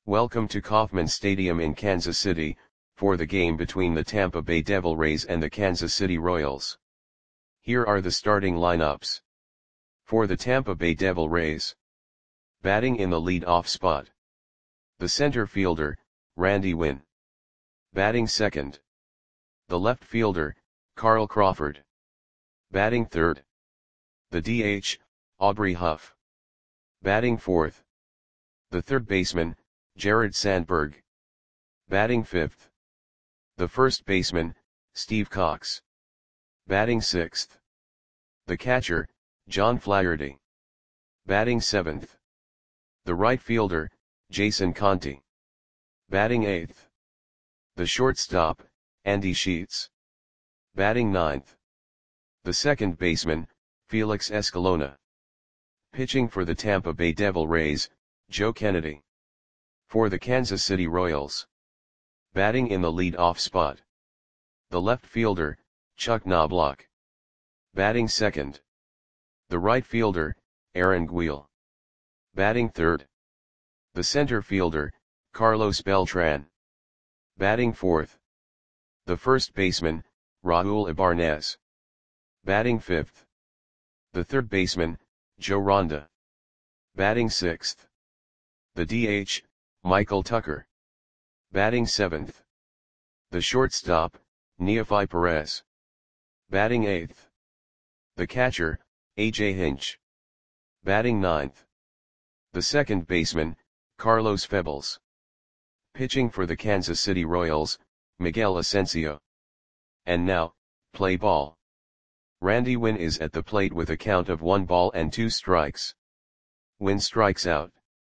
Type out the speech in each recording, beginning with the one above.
Welcome to Kauffman Stadium in Kansas City, for the game between the Tampa Bay Devil Rays and the Kansas City Royals. Here are the starting lineups. For the Tampa Bay Devil Rays. Batting in the lead-off spot. The center fielder, Randy Winn. Batting second. The left fielder, Carl Crawford. Batting third. The DH, Aubrey Huff. Batting fourth. The third baseman, Jared Sandberg. Batting fifth. The first baseman, Steve Cox. Batting sixth. The catcher, John Flaherty. Batting seventh. The right fielder, Jason Conti. Batting eighth. The shortstop, Andy Sheets. Batting ninth. The second baseman, Felix Escalona. Pitching for the Tampa Bay Devil Rays, Joe Kennedy. For the Kansas City Royals. Batting in the lead-off spot. The left fielder, Chuck Knobloch. Batting second. The right fielder, Aaron Guil. Batting third. The center fielder, Carlos Beltran. Batting fourth. The first baseman, Raul Ibanez. Batting fifth. The third baseman, Joe Ronda. Batting sixth. The DH, Michael Tucker. Batting seventh. The shortstop, Neefi Perez. Batting eighth. The catcher, A.J. Hinch. Batting ninth. The second baseman, Carlos Febles. Pitching for the Kansas City Royals, Miguel Asensio. And now, play ball. Randy Winn is at the plate with a count of 1 ball and 2 strikes. Winn strikes out.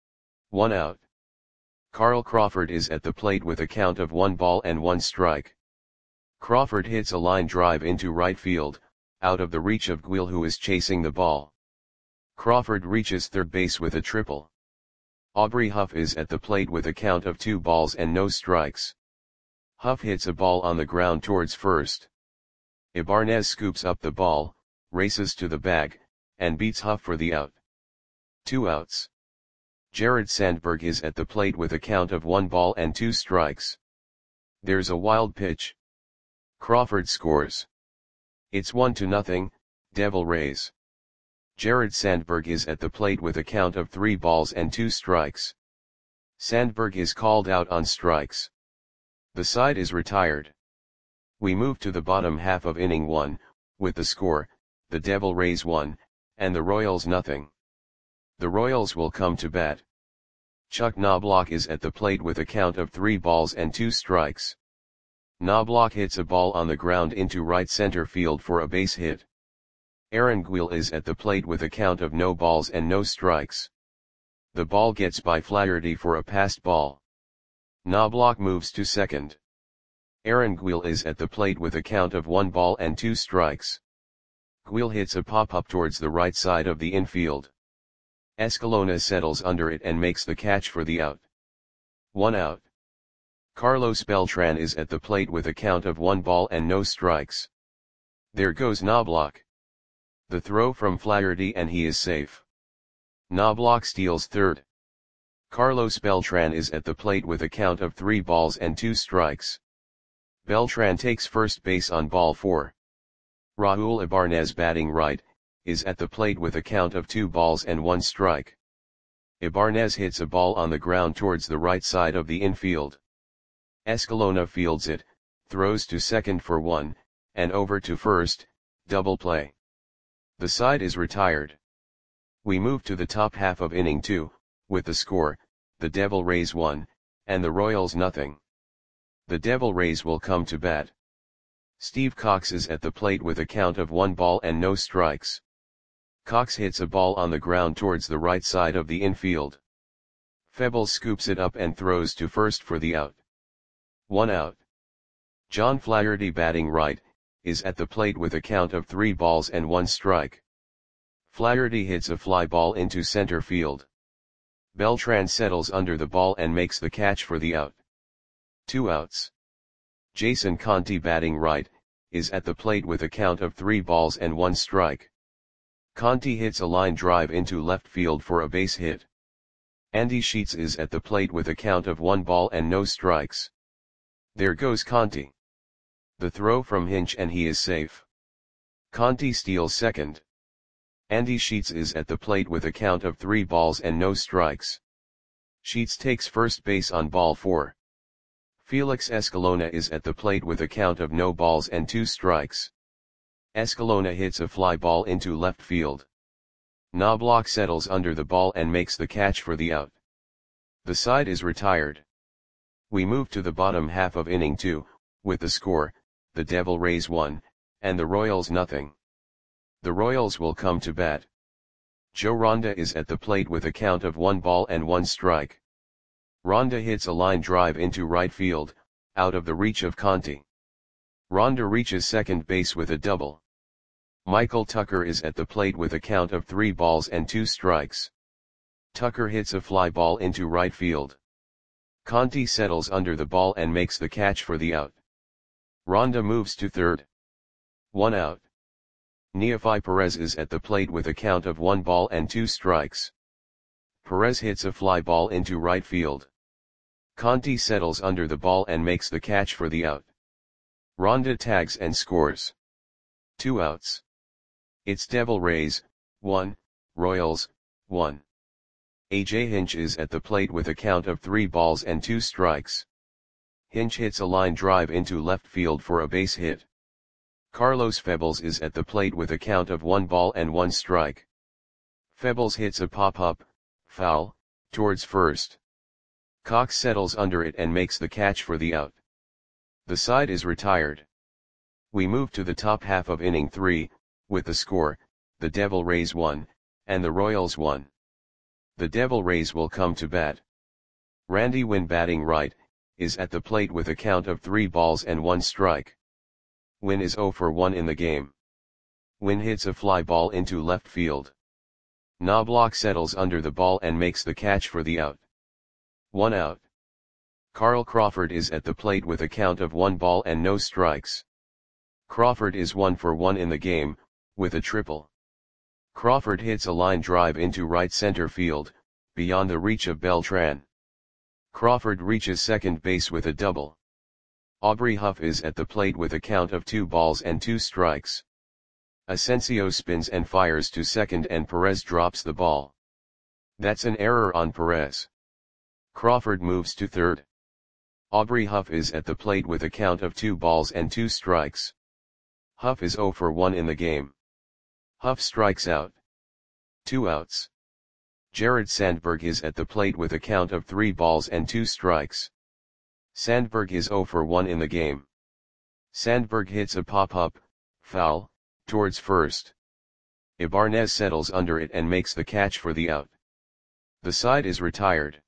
1 out. Carl Crawford is at the plate with a count of 1 ball and 1 strike. Crawford hits a line drive into right field, out of the reach of Guil, who is chasing the ball. Crawford reaches third base with a triple. Aubrey Huff is at the plate with a count of 2 balls and no strikes. Huff hits a ball on the ground towards first. Ibanez scoops up the ball, races to the bag, and beats Huff for the out. 2 outs. Jared Sandberg is at the plate with a count of 1 ball and 2 strikes. There's a wild pitch. Crawford scores. It's 1-0, Devil Rays. Jared Sandberg is at the plate with a count of 3 balls and 2 strikes. Sandberg is called out on strikes. The side is retired. We move to the bottom half of inning 1, with the score, the Devil Rays 1, and the Royals 0. The Royals will come to bat. Chuck Knobloch is at the plate with a count of 3 balls and 2 strikes. Knobloch hits a ball on the ground into right center field for a base hit. Aaron Guil is at the plate with a count of no balls and no strikes. The ball gets by Flaherty for a passed ball. Knobloch moves to second. Aaron Guil is at the plate with a count of 1 ball and 2 strikes. Guil hits a pop-up towards the right side of the infield. Escalona settles under it and makes the catch for the out. 1 out. Carlos Beltran is at the plate with a count of 1 ball and no strikes. There goes Knobloch. The throw from Flaherty and he is safe. Knobloch steals third. Carlos Beltran is at the plate with a count of 3 balls and 2 strikes. Beltran takes first base on ball 4. Raul Ibanez, batting right, is at the plate with a count of 2 balls and 1 strike. Ibanez hits a ball on the ground towards the right side of the infield. Escalona fields it, throws to second for 1, and over to first, double play. The side is retired. We move to the top half of inning 2, with the score, the Devil Rays 1, and the Royals 0. The Devil Rays will come to bat. Steve Cox is at the plate with a count of 1 ball and no strikes. Cox hits a ball on the ground towards the right side of the infield. Febles scoops it up and throws to first for the out. 1 out. John Flaherty, batting right, is at the plate with a count of 3 balls and 1 strike. Flaherty hits a fly ball into center field. Beltran settles under the ball and makes the catch for the out. 2 outs. Jason Conti, batting right, is at the plate with a count of 3 balls and 1 strike. Conti hits a line drive into left field for a base hit. Andy Sheets is at the plate with a count of 1 ball and no strikes. There goes Conti. The throw from Hinch and he is safe. Conti steals second. Andy Sheets is at the plate with a count of 3 balls and no strikes. Sheets takes first base on ball 4. Felix Escalona is at the plate with a count of no balls and 2 strikes. Escalona hits a fly ball into left field. Knobloch settles under the ball and makes the catch for the out. The side is retired. We move to the bottom half of inning 2, with the score, the Devil Rays 1, and the Royals nothing. The Royals will come to bat. Joe Ronda is at the plate with a count of 1 ball and 1 strike. Ronda hits a line drive into right field, out of the reach of Conti. Ronda reaches second base with a double. Michael Tucker is at the plate with a count of 3 balls and 2 strikes. Tucker hits a fly ball into right field. Conti settles under the ball and makes the catch for the out. Ronda moves to third. 1 out. Neefi Perez is at the plate with a count of 1 ball and 2 strikes. Perez hits a fly ball into right field. Conti settles under the ball and makes the catch for the out. Ronda tags and scores. 2 outs. It's Devil Rays, 1, Royals, 1. AJ Hinch is at the plate with a count of 3 balls and 2 strikes. Hinch hits a line drive into left field for a base hit. Carlos Febles is at the plate with a count of 1 ball and 1 strike. Febles hits a pop-up, foul, towards first. Cox settles under it and makes the catch for the out. The side is retired. We move to the top half of inning 3, with the score, the Devil Rays 1, and the Royals 1. The Devil Rays will come to bat. Randy Winn, batting right, is at the plate with a count of 3 balls and 1 strike. Winn is 0 for 1 in the game. Winn hits a fly ball into left field. Knobloch settles under the ball and makes the catch for the out. 1 out. Carl Crawford is at the plate with a count of 1 ball and no strikes. Crawford is 1 for 1 in the game, with a triple. Crawford hits a line drive into right center field, beyond the reach of Beltran. Crawford reaches second base with a double. Aubrey Huff is at the plate with a count of 2 balls and 2 strikes. Asensio spins and fires to second and Perez drops the ball. That's an error on Perez. Crawford moves to third. Aubrey Huff is at the plate with a count of 2 balls and 2 strikes. Huff is 0 for 1 in the game. Huff strikes out. 2 outs. Jared Sandberg is at the plate with a count of 3 balls and 2 strikes. Sandberg is 0 for 1 in the game. Sandberg hits a pop-up, foul, towards first. Ibanez settles under it and makes the catch for the out. The side is retired.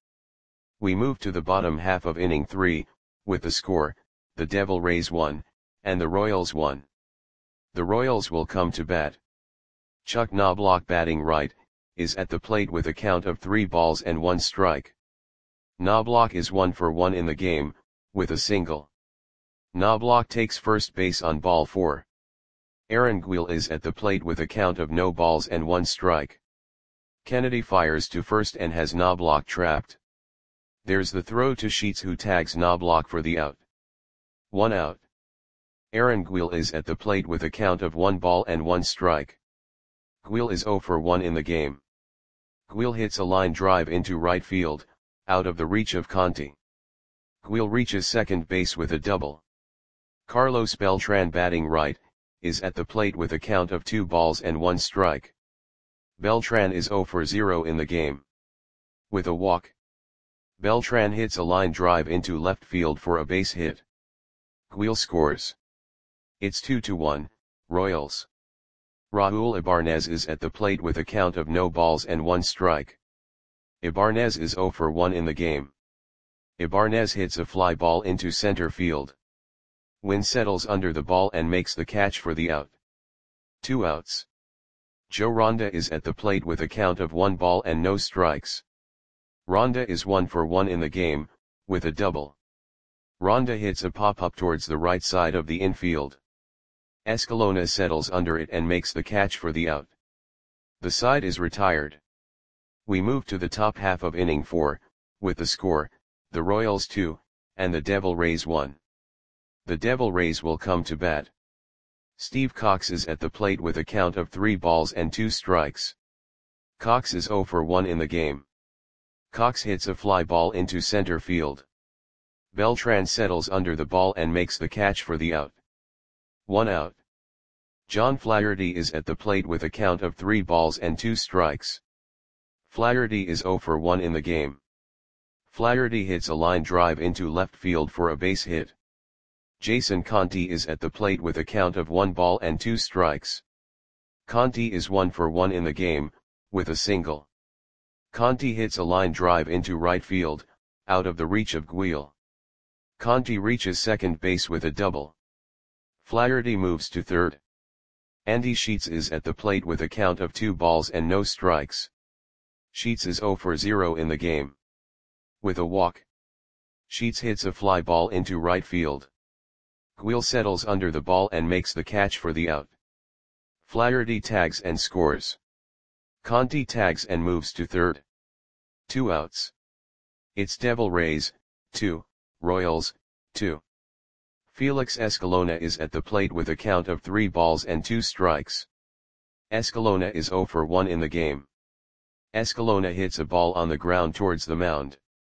We move to the bottom half of inning 3, with the score, the Devil Rays 1, and the Royals 1. The Royals will come to bat. Chuck Knobloch, batting right, is at the plate with a count of 3 balls and 1 strike. Knobloch is 1 for 1 in the game, with a single. Knobloch takes first base on ball 4. Aaron Guil is at the plate with a count of no balls and 1 strike. Kennedy fires to first and has Knobloch trapped. There's the throw to Sheets, who tags Knobloch for the out. 1 out. Aaron Guil is at the plate with a count of 1 ball and 1 strike. Guil is 0 for 1 in the game. Guil hits a line drive into right field, out of the reach of Conti. Guil reaches second base with a double. Carlos Beltran, batting right, is at the plate with a count of 2 balls and 1 strike. Beltran is 0 for 0 in the game. With a walk. Beltran hits a line drive into left field for a base hit. Guil scores. It's 2-1, Royals. Raul Ibanez is at the plate with a count of no balls and 1 strike. Ibanez is 0 for 1 in the game. Ibanez hits a fly ball into center field. Winn settles under the ball and makes the catch for the out. 2 outs. Joe Ronda is at the plate with a count of 1 ball and no strikes. Ronda is 1 for 1 in the game, with a double. Ronda hits a pop-up towards the right side of the infield. Escalona settles under it and makes the catch for the out. The side is retired. We move to the top half of inning 4, with the score, the Royals 2, and the Devil Rays 1. The Devil Rays will come to bat. Steve Cox is at the plate with a count of 3 balls and 2 strikes. Cox is 0 for 1 in the game. Cox hits a fly ball into center field. Beltran settles under the ball and makes the catch for the out. 1 out. John Flaherty is at the plate with a count of 3 balls and 2 strikes. Flaherty is 0 for 1 in the game. Flaherty hits a line drive into left field for a base hit. Jason Conti is at the plate with a count of 1 ball and 2 strikes. Conti is 1 for 1 in the game, with a single. Conti hits a line drive into right field, out of the reach of Guil. Conti reaches second base with a double. Flaherty moves to third. Andy Sheets is at the plate with a count of 2 balls and no strikes. Sheets is 0 for 0 in the game. With a walk. Sheets hits a fly ball into right field. Guil settles under the ball and makes the catch for the out. Flaherty tags and scores. Conti tags and moves to third. 2 outs. It's Devil Rays, 2, Royals, 2. Felix Escalona is at the plate with a count of 3 balls and 2 strikes. Escalona is 0 for 1 in the game. Escalona hits a ball on the ground towards the mound.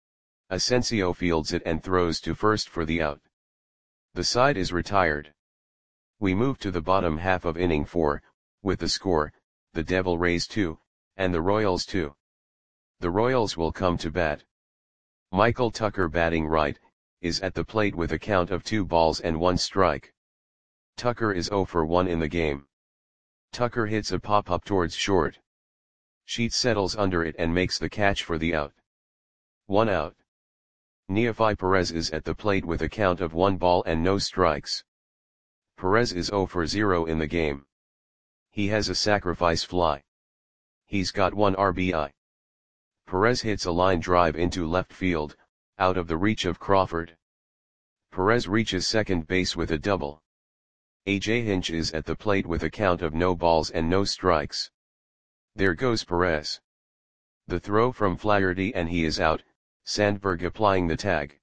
Asensio fields it and throws to first for the out. The side is retired. We move to the bottom half of inning 4, with the score, the Devil Rays 2, and the Royals 2. The Royals will come to bat. Michael Tucker, batting right, is at the plate with a count of 2 balls and 1 strike. Tucker is 0 for 1 in the game. Tucker hits a pop-up towards short. Sheets settles under it and makes the catch for the out. 1 out. Neefi Perez is at the plate with a count of 1 ball and no strikes. Perez is 0 for 0 in the game. He has a sacrifice fly. He's got 1 RBI. Perez hits a line drive into left field, out of the reach of Crawford. Perez reaches second base with a double. A.J. Hinch is at the plate with a count of no balls and no strikes. There goes Perez. The throw from Flaherty and he is out, Sandberg applying the tag.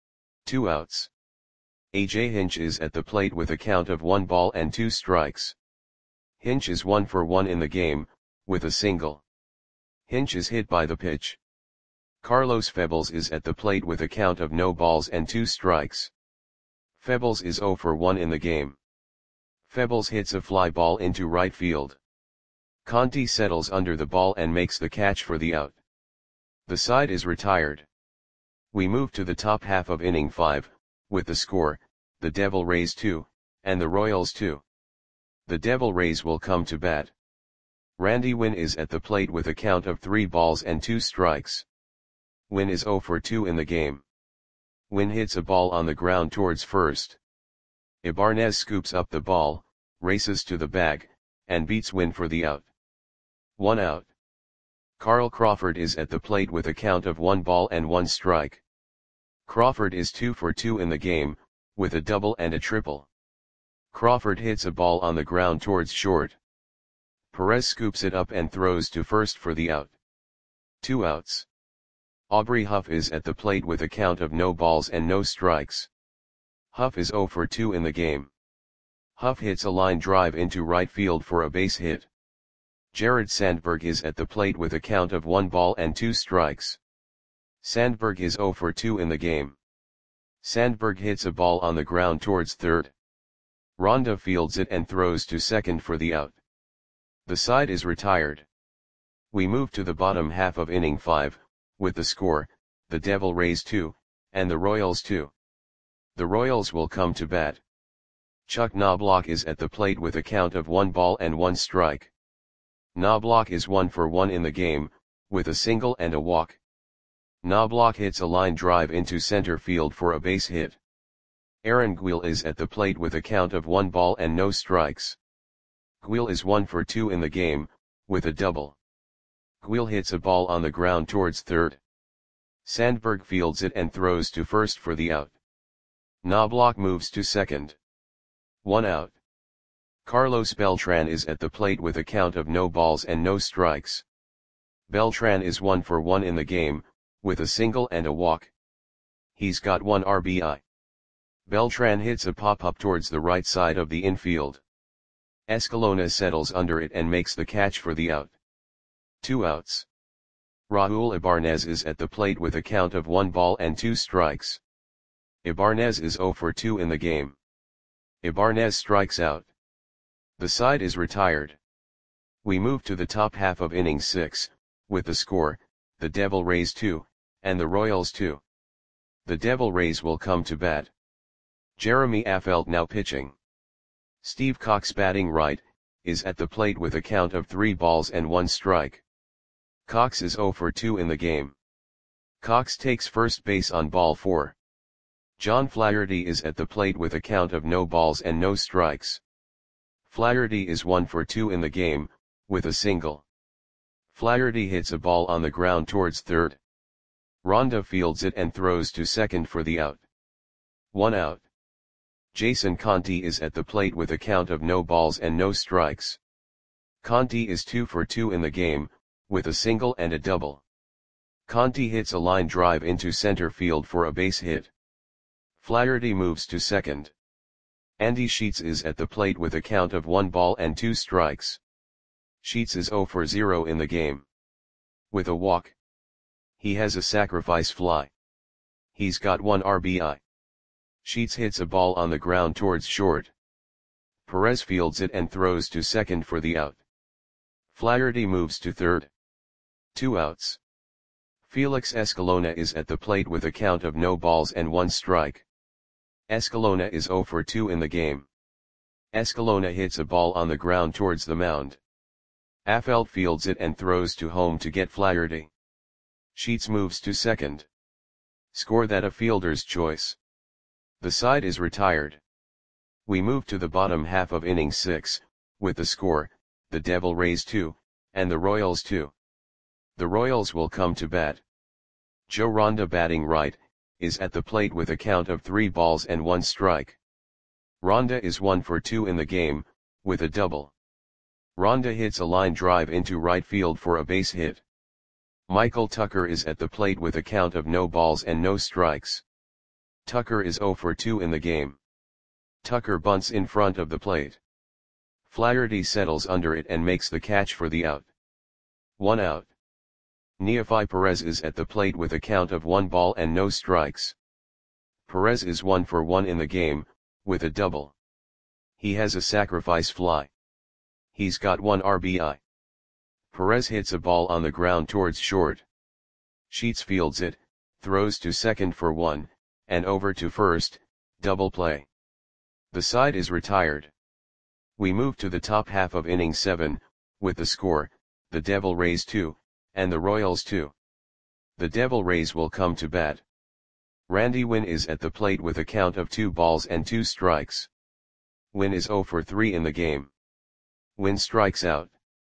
2 outs. A.J. Hinch is at the plate with a count of 1 ball and 2 strikes. Hinch is 1 for 1 in the game, with a single. Hinch is hit by the pitch. Carlos Febles is at the plate with a count of no balls and 2 strikes. Febles is 0 for 1 in the game. Febles hits a fly ball into right field. Conti settles under the ball and makes the catch for the out. The side is retired. We move to the top half of inning 5, with the score, the Devil Rays 2, and the Royals 2. The Devil Rays will come to bat. Randy Winn is at the plate with a count of 3 balls and 2 strikes. Winn is 0 for 2 in the game. Winn hits a ball on the ground towards first. Ibanez scoops up the ball, races to the bag, and beats Winn for the out. 1 out. Carl Crawford is at the plate with a count of 1 ball and 1 strike. Crawford is 2 for 2 in the game, with a double and a triple. Crawford hits a ball on the ground towards short. Perez scoops it up and throws to first for the out. 2 outs. Aubrey Huff is at the plate with a count of no balls and no strikes. Huff is 0 for 2 in the game. Huff hits a line drive into right field for a base hit. Jared Sandberg is at the plate with a count of 1 ball and 2 strikes. Sandberg is 0 for 2 in the game. Sandberg hits a ball on the ground towards third. Ronda fields it and throws to second for the out. The side is retired. We move to the bottom half of inning 5, with the score, the Devil Rays 2, and the Royals 2. The Royals will come to bat. Chuck Knobloch is at the plate with a count of 1 ball and 1 strike. Knobloch is 1 for 1 in the game, with a single and a walk. Knobloch hits a line drive into center field for a base hit. Aaron Guil is at the plate with a count of 1 ball and no strikes. Guil is 1 for 2 in the game, with a double. Guil hits a ball on the ground towards third. Sandberg fields it and throws to first for the out. Knobloch moves to second. 1 out. Carlos Beltran is at the plate with a count of no balls and no strikes. Beltran is 1 for 1 in the game, with a single and a walk. He's got 1 RBI. Beltran hits a pop-up towards the right side of the infield. Escalona settles under it and makes the catch for the out. 2 outs. Raul Ibarnez is at the plate with a count of 1 ball and 2 strikes. Ibarnez is 0 for 2 in the game. Ibarnez strikes out. The side is retired. We move to the top half of inning 6, with the score, the Devil Rays 2, and the Royals 2. The Devil Rays will come to bat. Jeremy Affeldt now pitching. Steve Cox batting right, is at the plate with a count of 3 balls and 1 strike. Cox is 0 for 2 in the game. Cox takes first base on ball 4. John Flaherty is at the plate with a count of no balls and no strikes. Flaherty is 1 for 2 in the game, with a single. Flaherty hits a ball on the ground towards third. Ronda fields it and throws to second for the out. 1 out. Jason Conti is at the plate with a count of no balls and no strikes. Conti is 2 for 2 in the game, with a single and a double. Conti hits a line drive into center field for a base hit. Flaherty moves to second. Andy Sheets is at the plate with a count of 1 ball and 2 strikes. Sheets is 0 for 0 in the game. With a walk. He has a sacrifice fly. He's got 1 RBI. Sheets hits a ball on the ground towards short. Perez fields it and throws to second for the out. Flaherty moves to third. 2 outs. Felix Escalona is at the plate with a count of no balls and 1 strike. Escalona is 0 for 2 in the game. Escalona hits a ball on the ground towards the mound. Affeldt fields it and throws to home to get Flaherty. Sheets moves to second. Score that a fielder's choice. The side is retired. We move to the bottom half of inning 6, with the score, the Devil Rays 2, and the Royals 2. The Royals will come to bat. Joe Ronda batting right, is at the plate with a count of 3 balls and 1 strike. Ronda is 1 for 2 in the game, with a double. Ronda hits a line drive into right field for a base hit. Michael Tucker is at the plate with a count of no balls and no strikes. Tucker is 0 for 2 in the game. Tucker bunts in front of the plate. Flaherty settles under it and makes the catch for the out. 1 out. Neefi Perez is at the plate with a count of 1 ball and no strikes. Perez is 1 for 1 in the game, with a double. He has a sacrifice fly. He's got 1 RBI. Perez hits a ball on the ground towards short. Sheets fields it, throws to second for 1, and over to first, double play. The side is retired. We move to the top half of inning 7, with the score, the Devil Rays 2, and the Royals 2. The Devil Rays will come to bat. Randy Winn is at the plate with a count of 2 balls and 2 strikes. Winn is 0 for 3 in the game. Winn strikes out.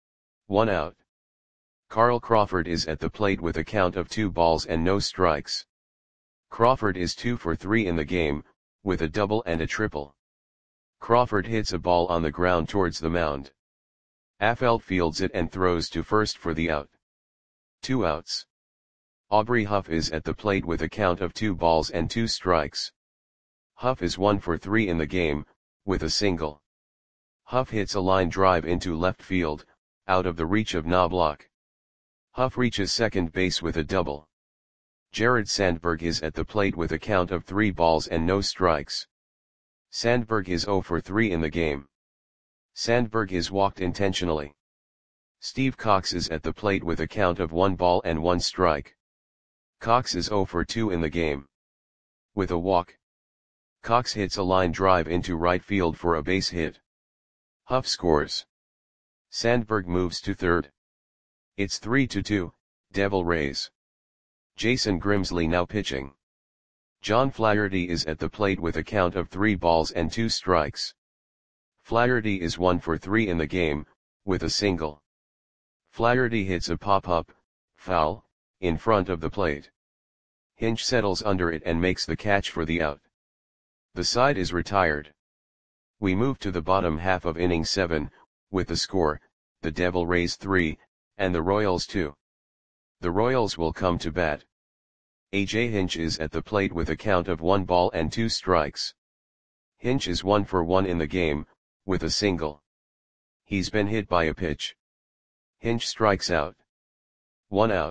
1 out. Carl Crawford is at the plate with a count of 2 balls and no strikes. Crawford is 2 for 3 in the game, with a double and a triple. Crawford hits a ball on the ground towards the mound. Affeldt fields it and throws to first for the out. 2 outs. Aubrey Huff is at the plate with a count of 2 balls and 2 strikes. Huff is 1 for 3 in the game, with a single. Huff hits a line drive into left field, out of the reach of Knobloch. Huff reaches second base with a double. Jared Sandberg is at the plate with a count of 3 balls and no strikes. Sandberg is 0 for 3 in the game. Sandberg is walked intentionally. Steve Cox is at the plate with a count of 1 ball and 1 strike. Cox is 0 for 2 in the game. With a walk. Cox hits a line drive into right field for a base hit. Huff scores. Sandberg moves to third. It's 3-2, Devil Rays. Jason Grimsley now pitching. John Flaherty is at the plate with a count of 3 balls and 2 strikes. Flaherty is 1 for 3 in the game, with a single. Flaherty hits a pop-up, foul, in front of the plate. Hinch settles under it and makes the catch for the out. The side is retired. We move to the bottom half of inning 7, with the score, the Devil Rays 3, and the Royals 2. The Royals will come to bat. AJ Hinch is at the plate with a count of 1 ball and 2 strikes. Hinch is 1 for 1 in the game, with a single. He's been hit by a pitch. Hinch strikes out. 1 out.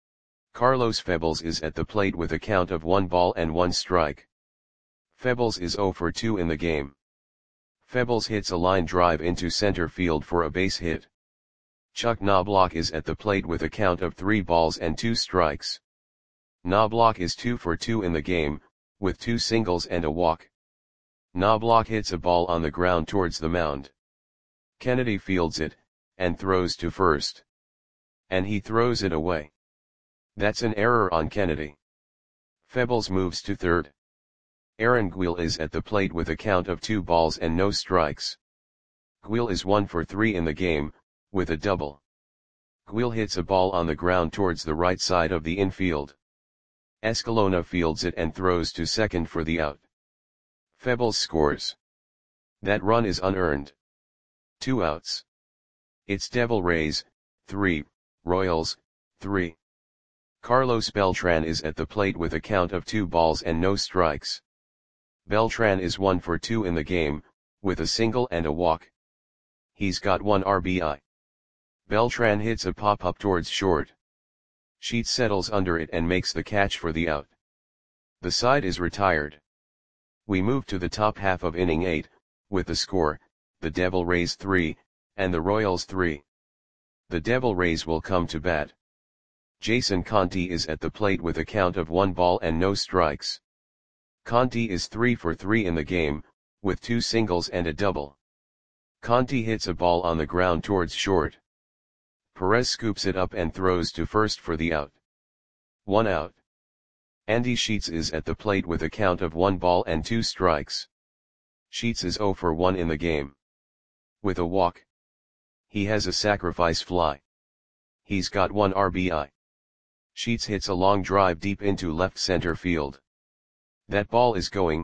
Carlos Febles is at the plate with a count of 1 ball and 1 strike. Febles is 0 for 2 in the game. Febles hits a line drive into center field for a base hit. Chuck Knobloch is at the plate with a count of 3 balls and 2 strikes. Knobloch is 2 for 2 in the game, with 2 singles and a walk. Knobloch hits a ball on the ground towards the mound. Kennedy fields it, and throws to first. And he throws it away. That's an error on Kennedy. Febles moves to third. Aaron Guil is at the plate with a count of 2 balls and no strikes. Guil is 1 for 3 in the game, with a double. Guil hits a ball on the ground towards the right side of the infield. Escalona fields it and throws to second for the out. Febles scores. That run is unearned. 2 outs. It's Devil Rays, 3, Royals, 3. Carlos Beltran is at the plate with a count of 2 balls and no strikes. Beltran is 1 for 2 in the game, with a single and a walk. He's got 1 RBI. Beltran hits a pop-up towards short. Sheets settles under it and makes the catch for the out. The side is retired. We move to the top half of inning 8, with the score, the Devil Rays 3, and the Royals 3. The Devil Rays will come to bat. Jason Conti is at the plate with a count of 1 ball and no strikes. Conti is 3 for 3 in the game, with 2 singles and a double. Conti hits a ball on the ground towards short. Perez scoops it up and throws to first for the out. 1 out. Andy Sheets is at the plate with a count of 1 ball and 2 strikes. Sheets is 0 for 1 in the game. With a walk. He has a sacrifice fly. He's got 1 RBI. Sheets hits a long drive deep into left center field. That ball is going,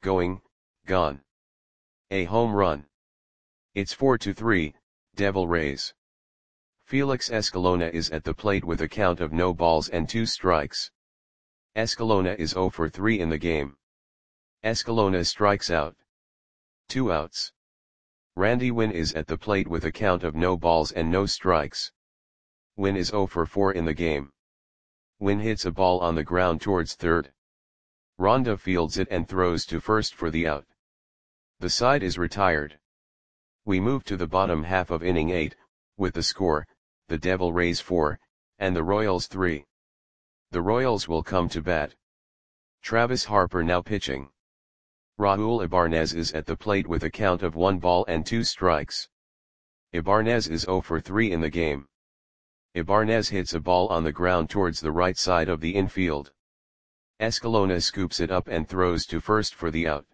gone. A home run. It's 4-3, Devil Rays. Felix Escalona is at the plate with a count of no balls and 2 strikes. Escalona is 0 for 3 in the game. Escalona strikes out. 2 outs. Randy Winn is at the plate with a count of no balls and no strikes. Winn is 0 for 4 in the game. Winn hits a ball on the ground towards third. Ronda fields it and throws to first for the out. The side is retired. We move to the bottom half of inning 8, with the score, the Devil Rays 4, and the Royals 3. The Royals will come to bat. Travis Harper now pitching. Raul Ibanez is at the plate with a count of 1 ball and 2 strikes. Ibanez is 0 for 3 in the game. Ibanez hits a ball on the ground towards the right side of the infield. Escalona scoops it up and throws to first for the out.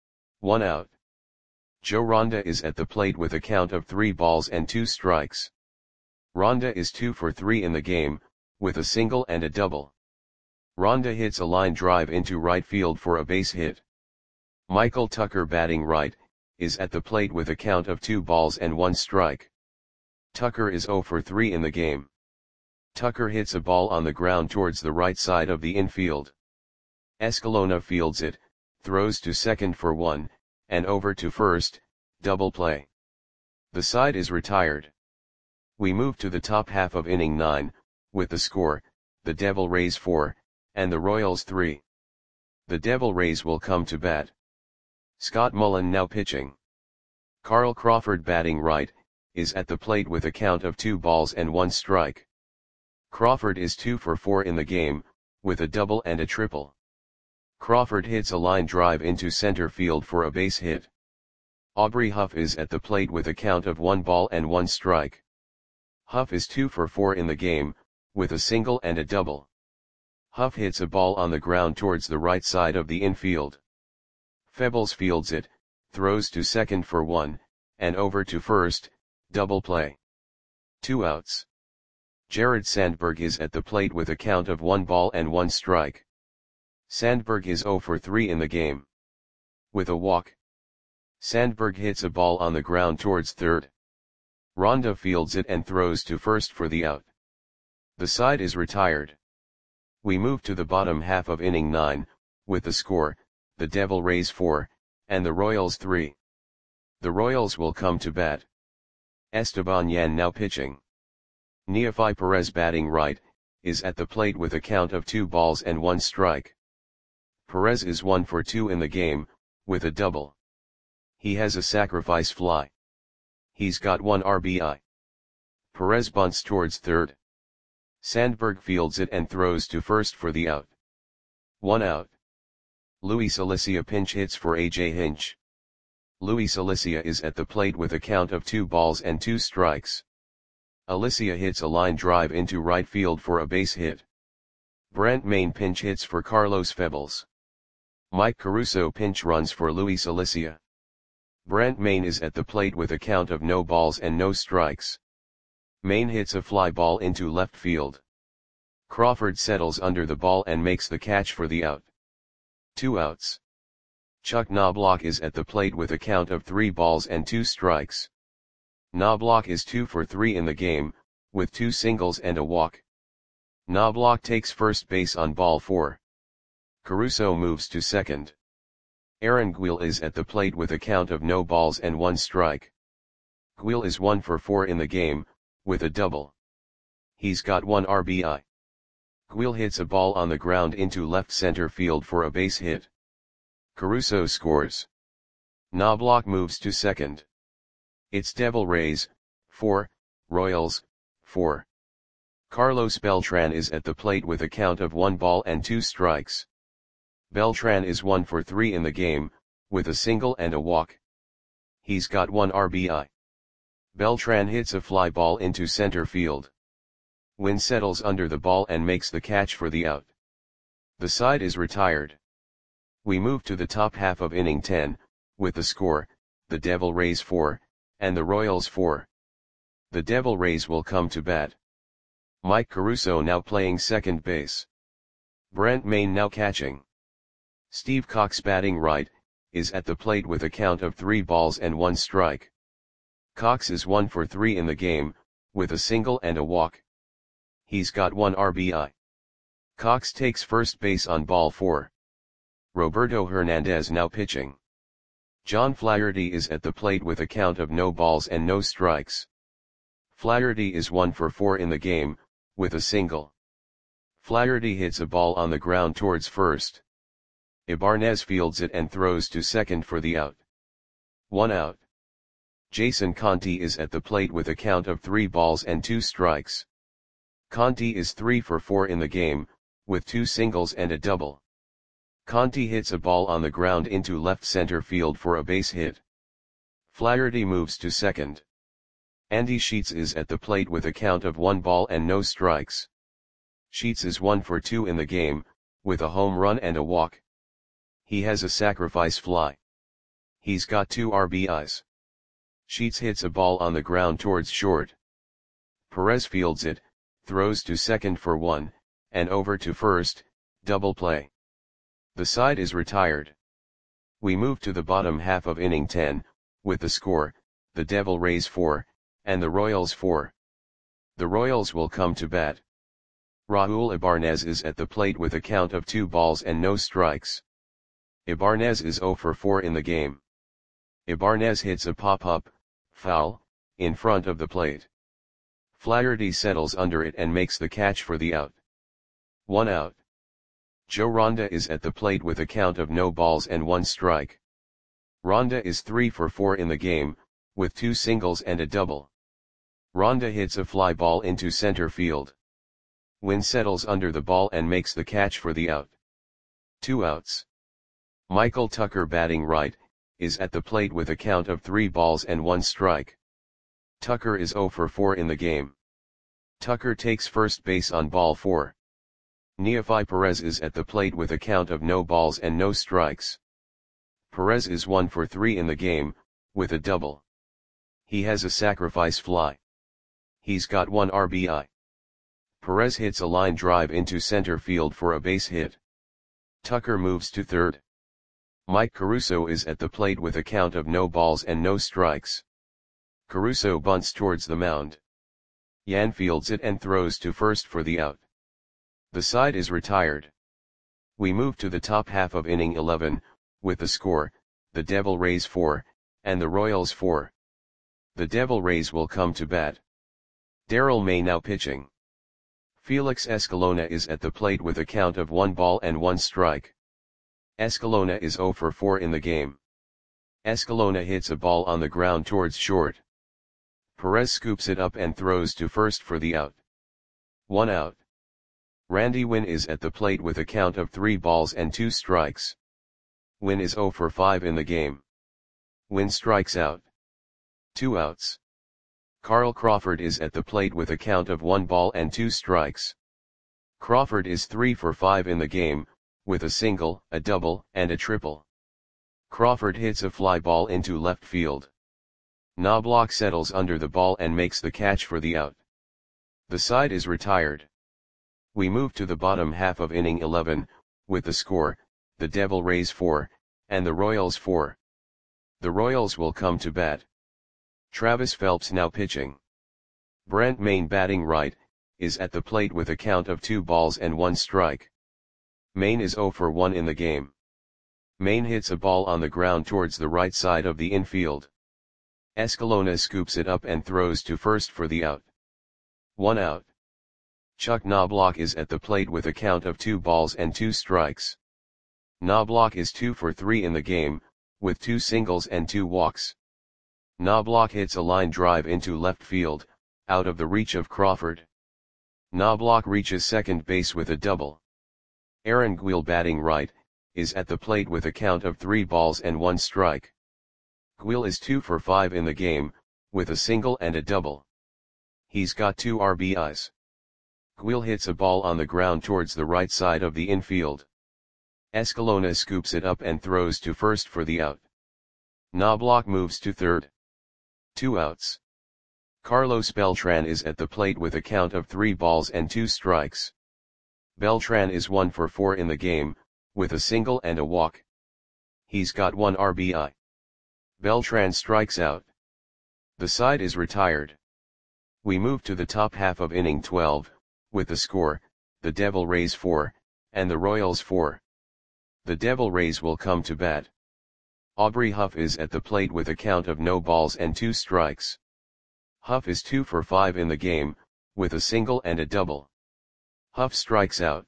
1 out. Joe Ronda is at the plate with a count of 3 balls and 2 strikes. Ronda is 2 for 3 in the game, with a single and a double. Ronda hits a line drive into right field for a base hit. Michael Tucker batting right, is at the plate with a count of 2 balls and 1 strike. Tucker is 0 for 3 in the game. Tucker hits a ball on the ground towards the right side of the infield. Escalona fields it, throws to second for 1, and over to first, double play. The side is retired. We move to the top half of inning 9, with the score, the Devil Rays 4, and the Royals 3. The Devil Rays will come to bat. Scott Mullen now pitching. Carl Crawford batting right, is at the plate with a count of 2 balls and 1 strike. Crawford is 2 for 4 in the game, with a double and a triple. Crawford hits a line drive into center field for a base hit. Aubrey Huff is at the plate with a count of 1 ball and 1 strike. Huff is 2 for 4 in the game, with a single and a double. Huff hits a ball on the ground towards the right side of the infield. Febles fields it, throws to second for 1, and over to first, double play. 2 outs. Jared Sandberg is at the plate with a count of 1 ball and 1 strike. Sandberg is 0 for 3 in the game. With a walk. Sandberg hits a ball on the ground towards third. Ronda fields it and throws to first for the out. The side is retired. We move to the bottom half of inning 9, with the score, the Devil Rays 4, and the Royals 3. The Royals will come to bat. Esteban Yan now pitching. Neofy Perez batting right, is at the plate with a count of 2 balls and 1 strike. Perez is 1 for 2 in the game, with a double. He has a sacrifice fly. He's got 1 RBI. Perez bunts towards third. Sandberg fields it and throws to first for the out. 1 out. Luis Alicia pinch hits for AJ Hinch. Luis Alicia is at the plate with a count of 2 balls and 2 strikes. Alicia hits a line drive into right field for a base hit. Brent Mayne pinch hits for Carlos Febles. Mike Caruso pinch runs for Luis Alicia. Brent Mayne is at the plate with a count of no balls and no strikes. Mayne hits a fly ball into left field. Crawford settles under the ball and makes the catch for the out. 2 outs. Chuck Knobloch is at the plate with a count of 3 balls and 2 strikes. Knobloch is 2 for 3 in the game, with 2 singles and a walk. Knobloch takes first base on ball 4. Caruso moves to second. Aaron Guil is at the plate with a count of no balls and 1 strike. Guil is 1 for 4 in the game, with a double. He's got 1 RBI. Guil hits a ball on the ground into left center field for a base hit. Caruso scores. Knobloch moves to second. It's Devil Rays, 4, Royals, 4. Carlos Beltran is at the plate with a count of 1 ball and 2 strikes. Beltran is 1 for 3 in the game, with a single and a walk. He's got 1 RBI. Beltran hits a fly ball into center field. Wynn settles under the ball and makes the catch for the out. The side is retired. We move to the top half of inning 10, with the score, the Devil Rays 4, and the Royals 4. The Devil Rays will come to bat. Mike Caruso now playing second base. Brent Mayne now catching. Steve Cox batting right, is at the plate with a count of 3 balls and 1 strike. Cox is 1 for 3 in the game, with a single and a walk. He's got 1 RBI. Cox takes first base on ball 4. Roberto Hernandez now pitching. John Flaherty is at the plate with a count of no balls and no strikes. Flaherty is 1 for 4 in the game, with a single. Flaherty hits a ball on the ground towards first. Ibanez fields it and throws to second for the out. 1 out. Jason Conti is at the plate with a count of 3 balls and 2 strikes. Conti is 3 for 4 in the game, with 2 singles and a double. Conti hits a ball on the ground into left center field for a base hit. Flaherty moves to second. Andy Sheets is at the plate with a count of 1 ball and no strikes. Sheets is 1 for 2 in the game, with a home run and a walk. He has a sacrifice fly. He's got 2 RBIs. Sheets hits a ball on the ground towards short. Perez fields it, throws to second for 1, and over to first, double play. The side is retired. We move to the bottom half of inning 10, with the score, the Devil Rays 4, and the Royals 4. The Royals will come to bat. Raul Ibanez is at the plate with a count of 2 balls and no strikes. Ibanez is 0 for 4 in the game. Ibanez hits a pop-up, foul, in front of the plate. Flaherty settles under it and makes the catch for the out. 1 out. Joe Ronda is at the plate with a count of no balls and 1 strike. Ronda is 3 for 4 in the game, with 2 singles and a double. Ronda hits a fly ball into center field. Wynn settles under the ball and makes the catch for the out. 2 outs. Michael Tucker batting right, is at the plate with a count of 3 balls and 1 strike. Tucker is 0 for 4 in the game. Tucker takes first base on ball 4. Neofy Perez is at the plate with a count of no balls and no strikes. Perez is 1 for 3 in the game, with a double. He has a sacrifice fly. He's got 1 RBI. Perez hits a line drive into center field for a base hit. Tucker moves to third. Mike Caruso is at the plate with a count of no balls and no strikes. Caruso bunts towards the mound. Yan fields it and throws to first for the out. The side is retired. We move to the top half of inning 11, with the score, the Devil Rays 4, and the Royals 4. The Devil Rays will come to bat. Daryl May now pitching. Felix Escalona is at the plate with a count of 1 ball and 1 strike. Escalona is 0 for 4 in the game. Escalona hits a ball on the ground towards short. Perez scoops it up and throws to first for the out. 1 out. Randy Winn is at the plate with a count of 3 balls and 2 strikes. Winn is 0 for 5 in the game. Winn strikes out. 2 outs. Carl Crawford is at the plate with a count of 1 ball and 2 strikes. Crawford is 3 for 5 in the game, with a single, a double, and a triple. Crawford hits a fly ball into left field. Knobloch settles under the ball and makes the catch for the out. The side is retired. We move to the bottom half of inning 11, with the score, the Devil Rays 4, and the Royals 4. The Royals will come to bat. Travis Phelps now pitching. Brent Mayne batting right, is at the plate with a count of 2 balls and 1 strike. Mayne is 0 for 1 in the game. Mayne hits a ball on the ground towards the right side of the infield. Escalona scoops it up and throws to first for the out. 1 out. Chuck Knobloch is at the plate with a count of 2 balls and 2 strikes. Knobloch is 2 for 3 in the game, with 2 singles and 2 walks. Knobloch hits a line drive into left field, out of the reach of Crawford. Knobloch reaches second base with a double. Aaron Guil batting right, is at the plate with a count of 3 balls and 1 strike. Guil is 2 for 5 in the game, with a single and a double. He's got 2 RBIs. Guil hits a ball on the ground towards the right side of the infield. Escalona scoops it up and throws to first for the out. Knobloch moves to third. 2 outs. Carlos Beltran is at the plate with a count of 3 balls and 2 strikes. Beltran is 1 for 4 in the game, with a single and a walk. He's got 1 RBI. Beltran strikes out. The side is retired. We move to the top half of inning 12, with the score, the Devil Rays 4, and the Royals 4. The Devil Rays will come to bat. Aubrey Huff is at the plate with a count of no balls and 2 strikes. Huff is 2 for 5 in the game, with a single and a double. Huff strikes out.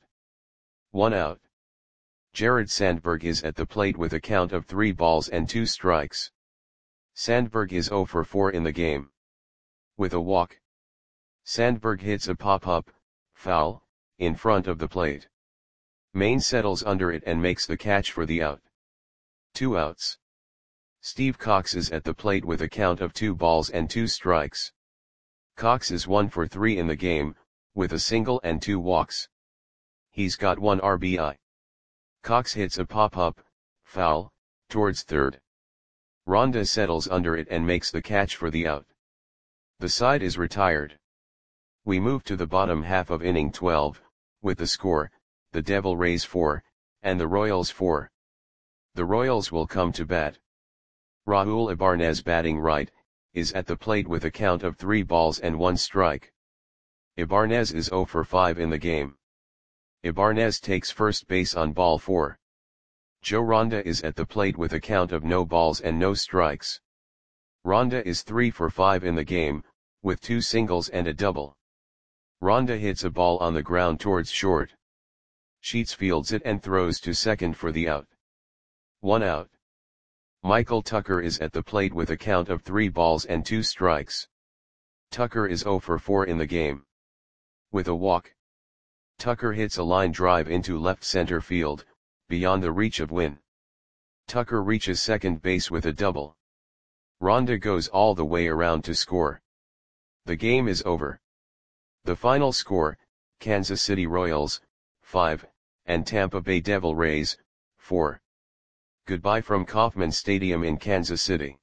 1 out. Jared Sandberg is at the plate with a count of 3 balls and 2 strikes. Sandberg is 0 for 4 in the game. With a walk. Sandberg hits a pop-up, foul, in front of the plate. Mayne settles under it and makes the catch for the out. 2 outs. Steve Cox is at the plate with a count of 2 balls and 2 strikes. Cox is 1 for 3 in the game, with a single and 2 walks. He's got 1 RBI. Cox hits a pop-up, foul, towards third. Ronda settles under it and makes the catch for the out. The side is retired. We move to the bottom half of inning 12, with the score, the Devil Rays 4, and the Royals 4. The Royals will come to bat. Raul Ibarnez batting right, is at the plate with a count of 3 balls and 1 strike. Ibarnez is 0 for 5 in the game. Ibarnez takes first base on ball 4. Joe Ronda is at the plate with a count of no balls and no strikes. Ronda is 3 for 5 in the game, with 2 singles and a double. Ronda hits a ball on the ground towards short. Sheets fields it and throws to second for the out. 1 out. Michael Tucker is at the plate with a count of 3 balls and 2 strikes. Tucker is 0 for 4 in the game. With a walk. Tucker hits a line drive into left center field, beyond the reach of Winn. Tucker reaches second base with a double. Ronda goes all the way around to score. The game is over. The final score, Kansas City Royals, 5, and Tampa Bay Devil Rays, 4. Goodbye from Kauffman Stadium in Kansas City.